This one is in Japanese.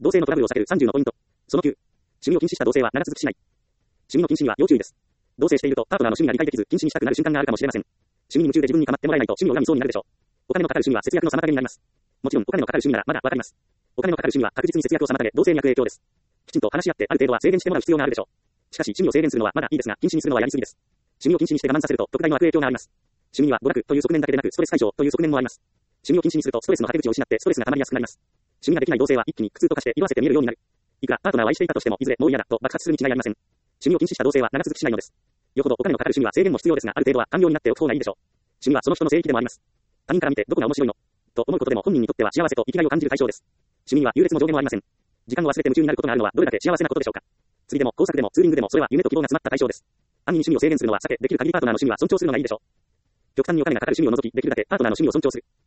同性のトラブルを避ける30のポイント。その9。趣味を禁止した同性は長続きしない。趣味の禁止には要注意です。同棲しているとパートナーの趣味が理解できず禁止にしたくなる瞬間があるかもしれません。趣味に夢中で自分に構ってもらえないと趣味を恨みそうになるでしょう。お金のかかる趣味は節約の妨げになります。もちろんお金のかかる趣味ならまだわかります。お金のかかる趣味は確実に節約を妨げ同性に悪影響です。きちんと話し合ってある程度は制限してもらう必要があるでしょう。しかし趣味を制限するのはまだいいですが禁止にするのはやりすぎです。趣味を禁止にして我慢させると特大の悪影響があります。趣味には娯楽という側面だけでなくストレス解消という側面もあります。趣味を禁止にするとストレスのはけ口を失ってストレスが溜まりやすくなります。趣味ができない同性は一気に苦痛と化して色あせて見えるようになる。いくらパートナーを愛していたとしてもいずれもう嫌だと爆発するに違いありません。趣味を禁止した同性は長続きしないのです。よほどお金のかかる趣味は制限も必要ですがある程度は寛容になっておく方がいいでしょう。趣味はその人の聖域でもあります。他人から見てどこが面白いのと思うことでも本人にとっては幸せと生きがいを感じる対象です。趣味には優劣も上下もありません。時間を忘れて夢中になることがあるのはどれだけ幸せなことでしょうか。釣りでも工作でもツーリングでもそれは夢と希望が詰まった対象です。安易に趣味を制限するのは避けできる限りパートナーの趣味は尊重するのがいいでしょう。極端にお金がかかる趣味を除きできるだけパートナーの趣味を尊重する。